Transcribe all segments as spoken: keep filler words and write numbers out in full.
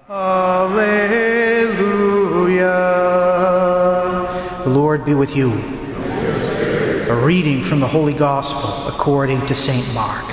Alleluia. The Lord be with you. A reading from the Holy Gospel according to Saint Mark.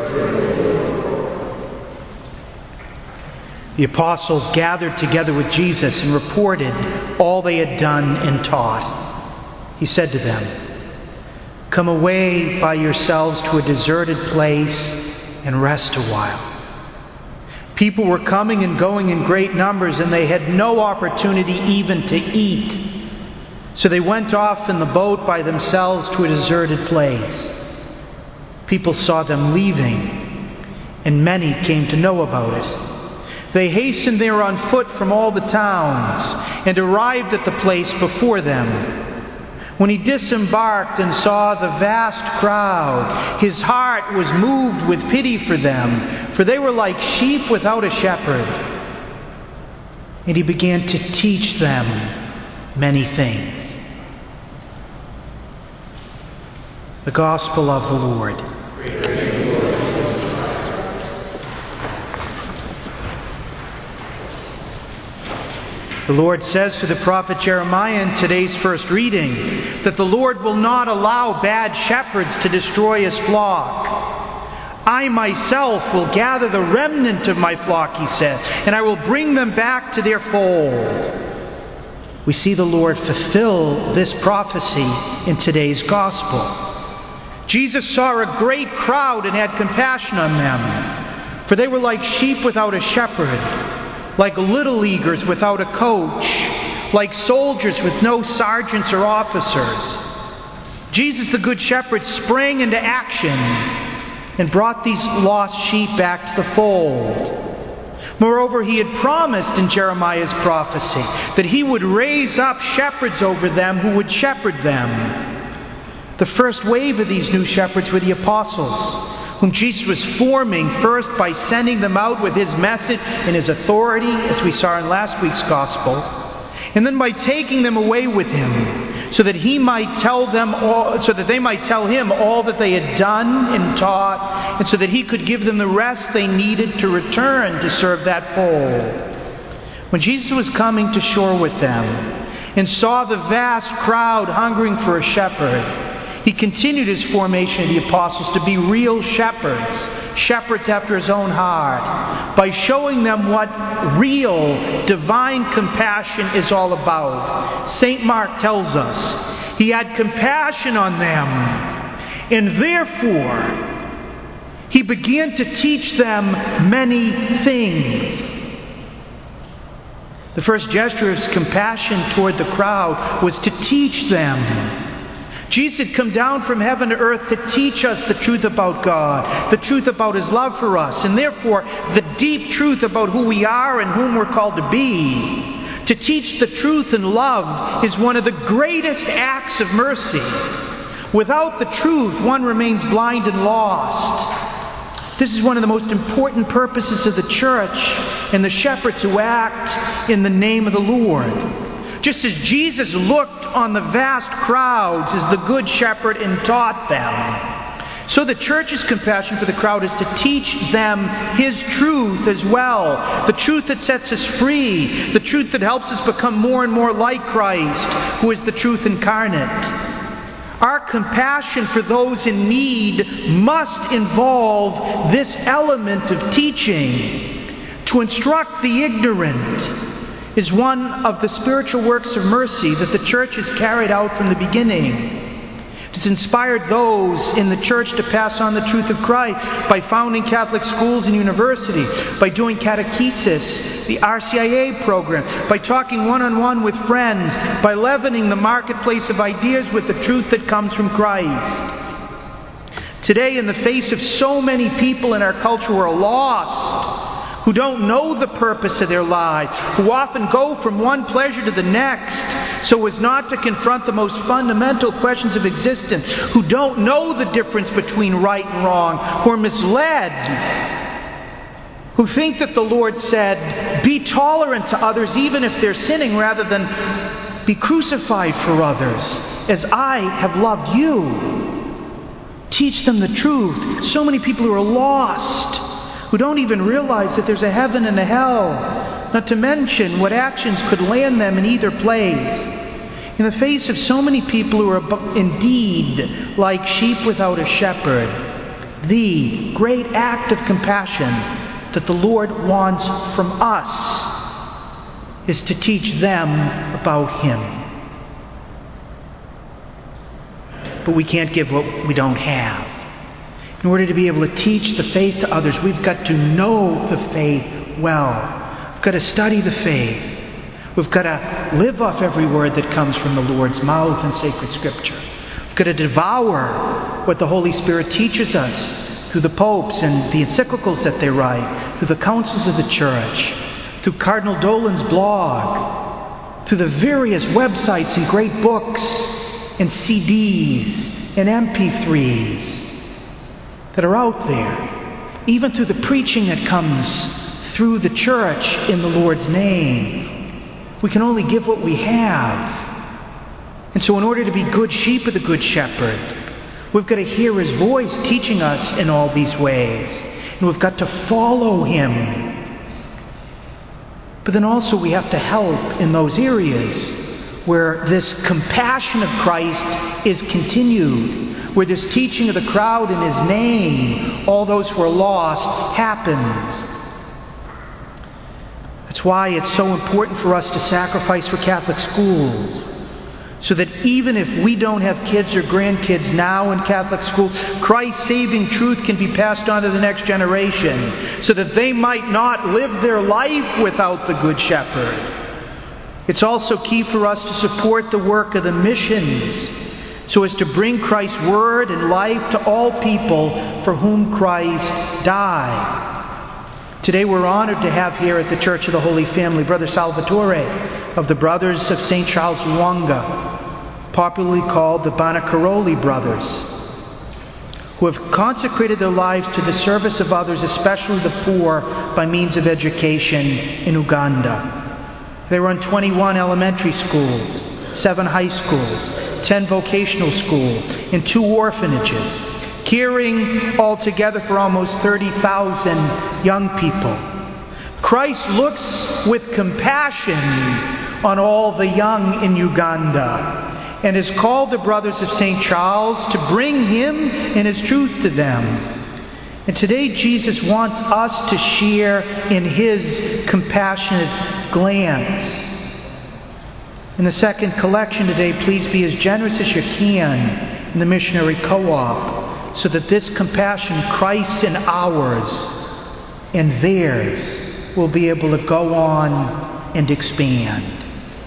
The apostles gathered together with Jesus and reported all they had done and taught. He said to them, "Come away by yourselves to a deserted place and rest a while." People were coming and going in great numbers, and they had no opportunity even to eat. So they went off in the boat by themselves to a deserted place. People saw them leaving, and many came to know about it. They hastened there on foot from all the towns and arrived at the place before them. When he disembarked and saw the vast crowd, his heart was moved with pity for them, for they were like sheep without a shepherd. And he began to teach them many things. The Gospel of the Lord. The Lord says to the prophet Jeremiah in today's first reading that the Lord will not allow bad shepherds to destroy his flock. I myself will gather the remnant of my flock, he says, and I will bring them back to their fold. We see the Lord fulfill this prophecy in today's Gospel. Jesus saw a great crowd and had compassion on them, for they were like sheep without a shepherd, like little leaguers without a coach, like soldiers with no sergeants or officers. Jesus, the Good Shepherd, sprang into action and brought these lost sheep back to the fold. Moreover, he had promised in Jeremiah's prophecy that he would raise up shepherds over them who would shepherd them. The first wave of these new shepherds were the apostles, whom Jesus was forming first by sending them out with his message and his authority, as we saw in last week's Gospel, and then by taking them away with him, so that he might tell them all, so that they might tell him all that they had done and taught, and so that he could give them the rest they needed to return to serve that fold. When Jesus was coming to shore with them and saw the vast crowd hungering for a shepherd, he continued his formation of the apostles to be real shepherds, shepherds after his own heart, by showing them what real divine compassion is all about. Saint Mark tells us he had compassion on them, and therefore he began to teach them many things. The first gesture of his compassion toward the crowd was to teach them. Jesus had come down from heaven to earth to teach us the truth about God, the truth about his love for us, and therefore the deep truth about who we are and whom we're called to be. To teach the truth and love is one of the greatest acts of mercy. Without the truth, one remains blind and lost. This is one of the most important purposes of the church and the shepherds who act in the name of the Lord. Just as Jesus looked on the vast crowds as the Good Shepherd and taught them, so the church's compassion for the crowd is to teach them his truth as well. The truth that sets us free. The truth that helps us become more and more like Christ, who is the truth incarnate. Our compassion for those in need must involve this element of teaching. To instruct the ignorant is one of the spiritual works of mercy that the church has carried out from the beginning. It has inspired those in the church to pass on the truth of Christ by founding Catholic schools and universities, by doing catechesis, the R C I A program, by talking one-on-one with friends, by leavening the marketplace of ideas with the truth that comes from Christ. Today, in the face of so many people in our culture who are lost, who don't know the purpose of their lives, who often go from one pleasure to the next so as not to confront the most fundamental questions of existence, who don't know the difference between right and wrong, who are misled, who think that the Lord said, be tolerant to others even if they're sinning, rather than be crucified for others as I have loved you. Teach them the truth. So many people who are lost, who don't even realize that there's a heaven and a hell. not to mention what actions could land them in either place. In the face of so many people who are indeed like sheep without a shepherd, the great act of compassion that the Lord wants from us is to teach them about Him. But we can't give what we don't have. In order to be able to teach the faith to others, we've got to know the faith well. We've got to study the faith. We've got to live off every word that comes from the Lord's mouth in sacred Scripture. We've got to devour what the Holy Spirit teaches us through the popes and the encyclicals that they write, through the councils of the Church, through Cardinal Dolan's blog, through the various websites and great books and C Ds and M P threes that are out there, even through the preaching that comes through the Church in the Lord's name. We can only give what we have. And so in order to be good sheep of the Good Shepherd, we've got to hear His voice teaching us in all these ways. And we've got to follow Him. But then also we have to help in those areas where this compassion of Christ is continued, where this teaching of the crowd in His name, all those who are lost, happens. That's why it's so important for us to sacrifice for Catholic schools, so that even if we don't have kids or grandkids now in Catholic schools, Christ's saving truth can be passed on to the next generation, so that they might not live their life without the Good Shepherd. It's also key for us to support the work of the missions, so as to bring Christ's word and life to all people for whom Christ died. Today we're honored to have here at the Church of the Holy Family Brother Salvatore of the Brothers of Saint Charles Lwanga, popularly called the Bonacaroli Brothers, who have consecrated their lives to the service of others, especially the poor, by means of education in Uganda. They run twenty-one elementary schools, seven high schools, ten vocational schools, and two orphanages, caring altogether for almost thirty thousand young people. Christ looks with compassion on all the young in Uganda and has called the Brothers of Saint Charles to bring Him and His truth to them. And today Jesus wants us to share in His compassionate glance. In the second collection today, please be as generous as you can in the missionary co-op, so that this compassion, Christ's and ours and theirs, will be able to go on and expand.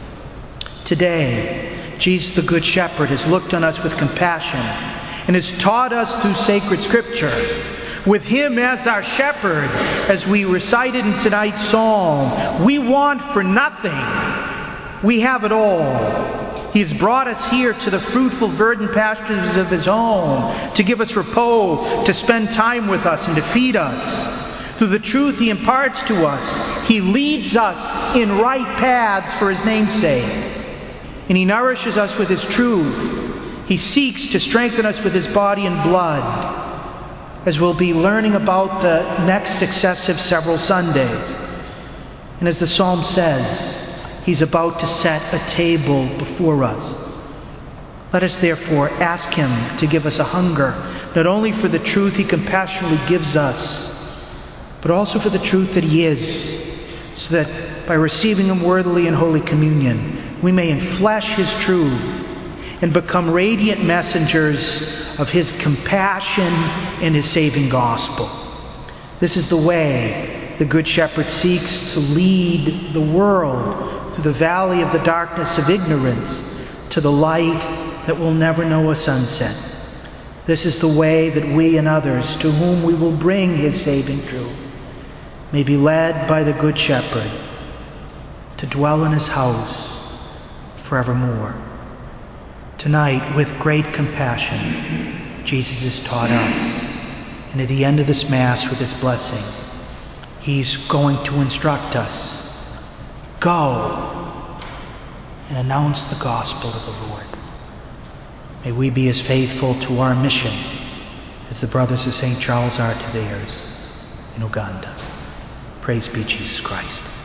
Today, Jesus the Good Shepherd has looked on us with compassion and has taught us through sacred Scripture. With Him as our shepherd, as we recited in tonight's psalm, we want for nothing. We have it all. He has brought us here to the fruitful, verdant pastures of His home, to give us repose, to spend time with us, and to feed us. Through the truth He imparts to us, He leads us in right paths for His name's sake. And He nourishes us with His truth. He seeks to strengthen us with His body and blood, as we'll be learning about the next successive several Sundays. And as the psalm says, He's about to set a table before us. Let us therefore ask Him to give us a hunger, not only for the truth He compassionately gives us, but also for the truth that He is, so that by receiving Him worthily in Holy Communion, we may enflesh His truth and become radiant messengers of His compassion and His saving gospel. This is the way the Good Shepherd seeks to lead the world through the valley of the darkness of ignorance to the light that will never know a sunset. This is the way that we and others to whom we will bring His saving truth may be led by the Good Shepherd to dwell in His house forevermore. Tonight, with great compassion, Jesus has taught us. And at the end of this Mass, with His blessing, He's going to instruct us. Go and announce the gospel of the Lord. May we be as faithful to our mission as the Brothers of Saint Charles are to theirs in Uganda. Praise be Jesus Christ.